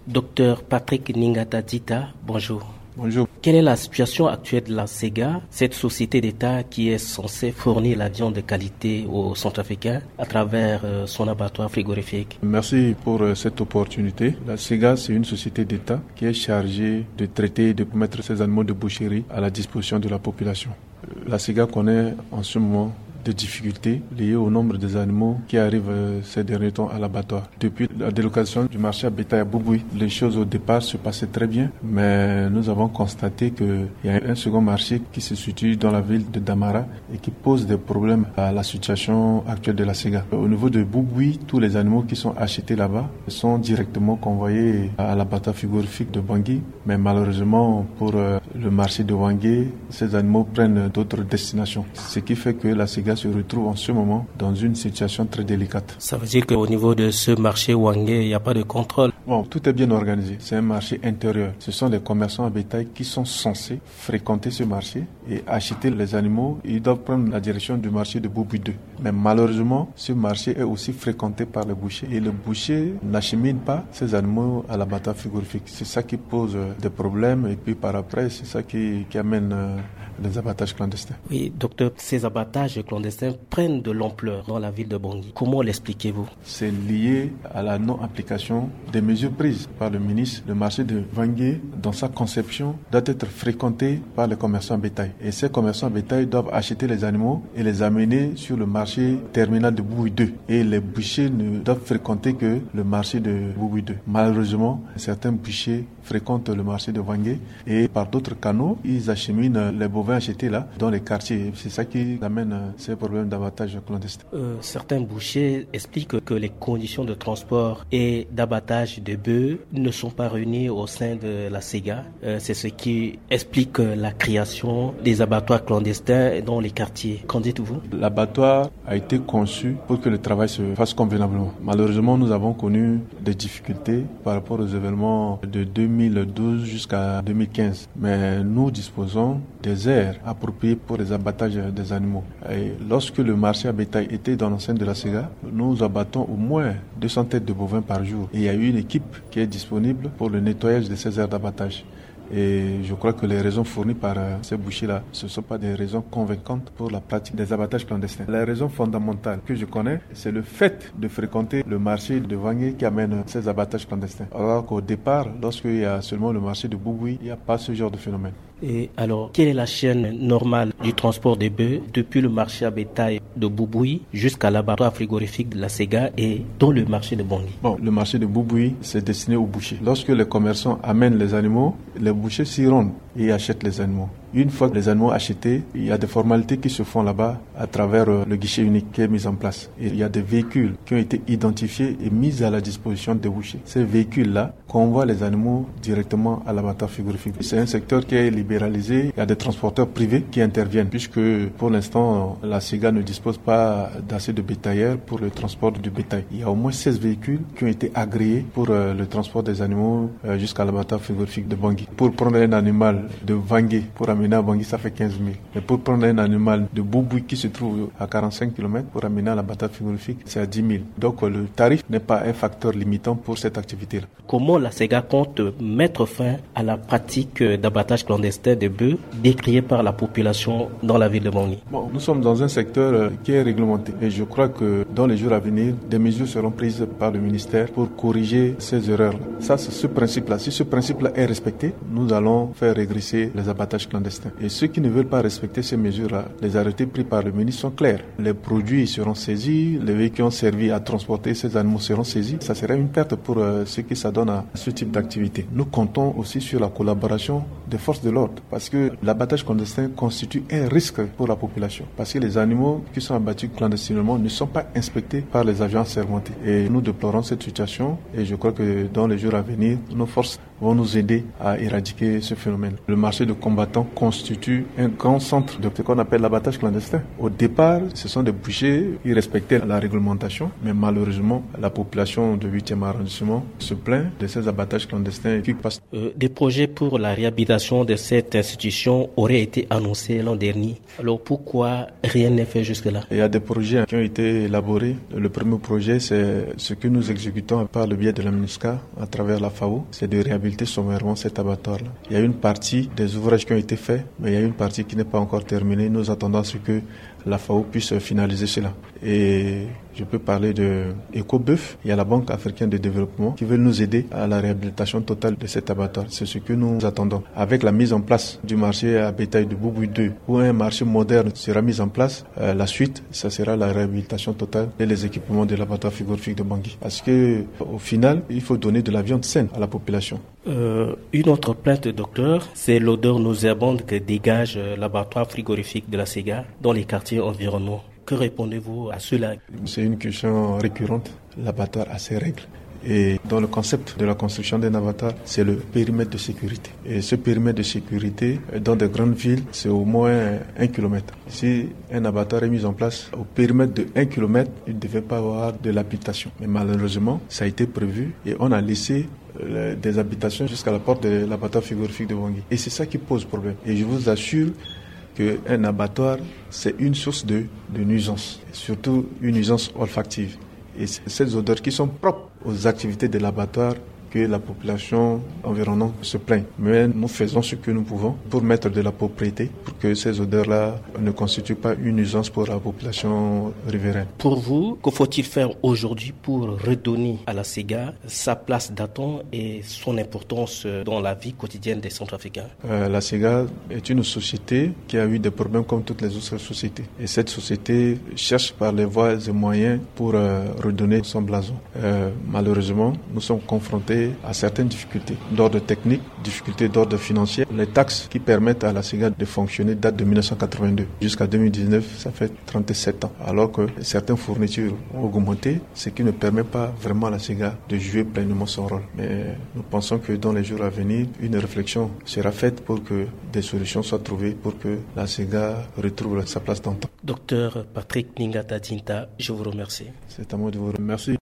Docteur Patrick Ningata Dita, bonjour. Bonjour. Quelle est la situation actuelle de la SEGA, cette société d'État qui est censée fournir la viande de qualité aux Centrafricains à travers son abattoir frigorifique? Merci pour cette opportunité. La SEGA, c'est une société d'État qui est chargée de traiter et de mettre ces animaux de boucherie à la disposition de la population. La SEGA connaît en ce moment des difficultés liées au nombre des animaux qui arrivent ces derniers temps à l'abattoir. Depuis la délocalisation du marché à bétail à Boubouy, les choses au départ se passaient très bien, mais nous avons constaté qu'il y a un second marché qui se situe dans la ville de Damara et qui pose des problèmes à la situation actuelle de la SEGA. Au niveau de Boubouy, tous les animaux qui sont achetés là-bas sont directement convoyés à l'abattoir frigorifique de Bangui, mais malheureusement pour le marché de Wangé, ces animaux prennent d'autres destinations, ce qui fait que la SEGA se retrouve en ce moment dans une situation très délicate. Ça veut dire qu'au niveau de ce marché Wangé, il n'y a pas de contrôle? Bon, tout est bien organisé. C'est un marché intérieur. Ce sont les commerçants à bétail qui sont censés fréquenter ce marché et acheter les animaux. Ils doivent prendre la direction du marché de Boubouy 2. Mais malheureusement, ce marché est aussi fréquenté par les bouchers. Et le boucher n'achemine pas ces animaux à l'abattoir frigorifique. C'est ça qui pose des problèmes. Et puis par après, c'est ça qui amène les abattages clandestins. Oui, docteur, ces abattages clandestins prennent de l'ampleur dans la ville de Bangui. Comment l'expliquez-vous? C'est lié à la non-application des mesures prises par le ministre. Le marché de Bangui, dans sa conception, doit être fréquenté par les commerçants bétail. Et ces commerçants bétail doivent acheter les animaux et les amener sur le marché terminal de Boubouy 2. Et les bouchers ne doivent fréquenter que le marché de Boubouy 2. Malheureusement, certains bouchers fréquentent le marché de Bangui et par d'autres canaux, ils acheminent les bovins achetés là dans les quartiers. C'est ça qui amène ces problèmes d'abattage clandestin. Certains bouchers expliquent que les conditions de transport et d'abattage de bœufs ne sont pas réunies au sein de la SEGA. C'est ce qui explique la création des abattoirs clandestins dans les quartiers. Qu'en dites-vous? L'abattoir a été conçu pour que le travail se fasse convenablement. Malheureusement, nous avons connu des difficultés par rapport aux événements de 2012 jusqu'à 2015. Mais nous disposons des aires appropriées pour les abattages des animaux. Et lorsque le marché à bétail était dans l'enceinte de la SEGA, nous abattons au moins 200 têtes de bovins par jour. Et il y a eu une équipe qui est disponible pour le nettoyage de ces aires d'abattage. Et je crois que les raisons fournies par ces bouchers-là, ce ne sont pas des raisons convaincantes pour la pratique des abattages clandestins. La raison fondamentale que je connais, c'est le fait de fréquenter le marché de Wangé qui amène ces abattages clandestins. Alors qu'au départ, lorsqu'il y a seulement le marché de Boubouy, il n'y a pas ce genre de phénomène. Et alors, quelle est la chaîne normale du transport des bœufs depuis le marché à bétail de Boubouy jusqu'à l'abattoir frigorifique de la SEGA et dans le marché de Bangui? Bon, le marché de Boubouy, c'est destiné aux bouchers. Lorsque les commerçants amènent les animaux, les bouchers s'y rendent et achètent les animaux. Une fois que les animaux achetés, il y a des formalités qui se font là-bas à travers le guichet unique qui est mis en place. Et il y a des véhicules qui ont été identifiés et mis à la disposition des bouchers. Ces véhicules-là convoient les animaux directement à l'abattoir frigorifique. C'est un secteur qui est libéralisé. Il y a des transporteurs privés qui interviennent puisque pour l'instant, la SEGA ne dispose pas d'assez de bétaillères pour le transport du bétail. Il y a au moins 16 véhicules qui ont été agréés pour le transport des animaux jusqu'à l'abattoir frigorifique de Bangui. Pour prendre un animal de Wangé, pour amener à Bangui, ça fait 15 000. Mais pour prendre un animal de Boubouy qui se trouve à 45 km pour amener à l'abattoir frigorifique, c'est à 10 000. Donc le tarif n'est pas un facteur limitant pour cette activité-là. Comment la SEGA compte mettre fin à la pratique d'abattage clandestin de bœufs décriée par la population dans la ville de Bangui? Bon, nous sommes dans un secteur qui est réglementé et je crois que dans les jours à venir, des mesures seront prises par le ministère pour corriger ces erreurs-là. Ça, c'est ce principe-là. Si ce principe-là est respecté, nous allons faire régresser les abattages clandestins. Et ceux qui ne veulent pas respecter ces mesures-là, les arrêtés pris par le ministre sont clairs. Les produits seront saisis, les véhicules qui ont servi à transporter ces animaux seront saisis. Ça serait une perte pour ceux qui s'adonnent à ce type d'activité. Nous comptons aussi sur la collaboration des forces de l'ordre parce que l'abattage clandestin constitue un risque pour la population. Parce que les animaux qui sont abattus clandestinement ne sont pas inspectés par les agents assermentés. Et nous déplorons cette situation et je crois que dans les jours à venir, nos forces vont nous aider à éradiquer ce phénomène. Le marché de combattants constitue un grand centre de ce qu'on appelle l'abattage clandestin. Au départ, ce sont des bouchers qui respectaient la réglementation, mais malheureusement, la population du 8e arrondissement se plaint de ces abattages clandestins qui passent. Des projets pour la réhabilitation création de cette institution aurait été annoncée l'an dernier. Alors pourquoi rien n'est fait jusque-là? Il y a des projets qui ont été élaborés. Le premier projet, c'est ce que nous exécutons par le biais de la MINUSCA à travers la FAO, c'est de réhabiliter sommairement cet abattoir-là. Il y a une partie des ouvrages qui ont été faits, mais il y a une partie qui n'est pas encore terminée. Nous attendons à ce que la FAO puisse finaliser cela. Et je peux parler de EcoBœuf. Il y a la Banque africaine de développement qui veut nous aider à la réhabilitation totale de cet abattoir. C'est ce que nous attendons. Avec la mise en place du marché à bétail de Boubou 2, où un marché moderne sera mis en place, la suite, ça sera la réhabilitation totale et les équipements de l'abattoir frigorifique de Bangui. Parce que, au final, il faut donner de la viande saine à la population. Une autre plainte, docteur, c'est l'odeur nauséabonde que dégage l'abattoir frigorifique de la SEGA dans les quartiers environnants. Que répondez-vous à cela? C'est une question récurrente. L'abattoir a ses règles. Et dans le concept de la construction d'un abattoir, c'est le périmètre de sécurité. Et ce périmètre de sécurité, dans de grandes villes, c'est au moins 1 kilomètre. Si un abattoir est mis en place au périmètre de 1 kilomètre, il ne devait pas avoir de l'habitation. Mais malheureusement, ça a été prévu et on a laissé des habitations jusqu'à la porte de l'abattoir frigorifique de Bangui. Et c'est ça qui pose problème. Et je vous assure qu'un abattoir, c'est une source de nuisance, surtout une nuisance olfactive. Et c'est ces odeurs qui sont propres aux activités de l'abattoir que la population environnante se plaint. Mais nous faisons ce que nous pouvons pour mettre de la propriété, pour que ces odeurs-là ne constituent pas une nuisance pour la population riveraine. Pour vous, que faut-il faire aujourd'hui pour redonner à la SEGA sa place d'attente et son importance dans la vie quotidienne des Centrafricains? La SEGA est une société qui a eu des problèmes comme toutes les autres sociétés. Et cette société cherche par les voies et moyens pour redonner son blason. Malheureusement, nous sommes confrontés à certaines difficultés d'ordre technique, difficultés d'ordre financier. Les taxes qui permettent à la SEGA de fonctionner datent de 1982. Jusqu'à 2019, ça fait 37 ans. Alors que certaines fournitures ont augmenté, ce qui ne permet pas vraiment à la SEGA de jouer pleinement son rôle. Mais nous pensons que dans les jours à venir, une réflexion sera faite pour que des solutions soient trouvées pour que la SEGA retrouve sa place d'antan. Docteur Patrick Ningata Dinta, je vous remercie. C'est à moi de vous remercier.